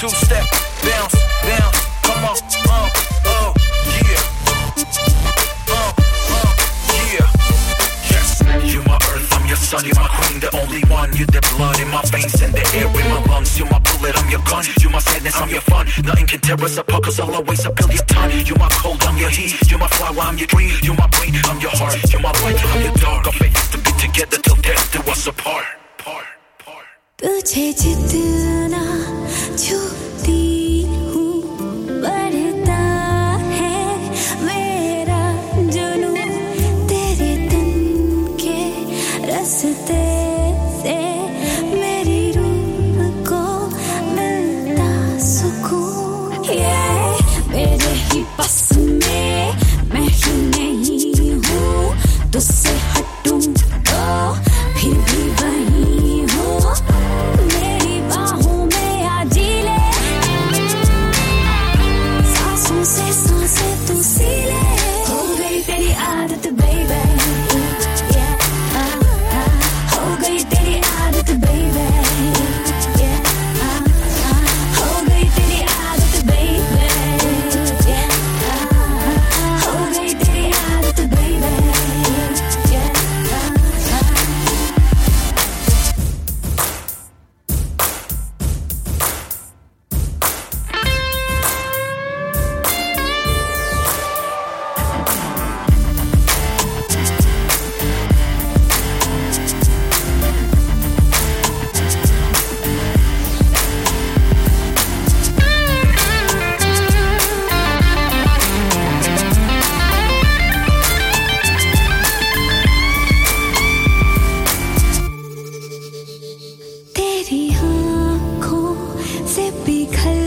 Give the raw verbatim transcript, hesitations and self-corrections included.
two step, bounce, bounce, come on, uh, oh, yeah, uh, uh, yeah, yes, you're my earth, I'm your sun, you're my queen, the only one, you're the blood in my veins and the air in my lungs, you're my bullet, I'm your gun, you're my sadness, I'm your fun, nothing can tear us apart, cause I'll always appeal your ton, you're my cold, I'm your heat, you're my flower, I'm your dream, you're my brain, I'm your heart, you're my light, I'm your dark, our fate is to be together till death do us apart, part, part. तुझे जितना छूती हूँ बढ़ता है मेरा जुनून तेरे तन के रास्ते से मेरी रूह को मिलता सुकून yeah, मेरे ही पास में मैं ही नहीं हूँ तुझसे हटूं तो फिर भी वही हूँ मेरी बाहों में आ जी ले सांसों से सांसें तू सी ले हो गई तेरी आदत baby yeah, ah, ah, हो गई तेरी आदत baby yeah, ah, ah, हो गई तेरी आदत baby yeah, ah, ah, हो गई तेरी आदत baby yeah, ah, ah. तेरी आँखों से पिघल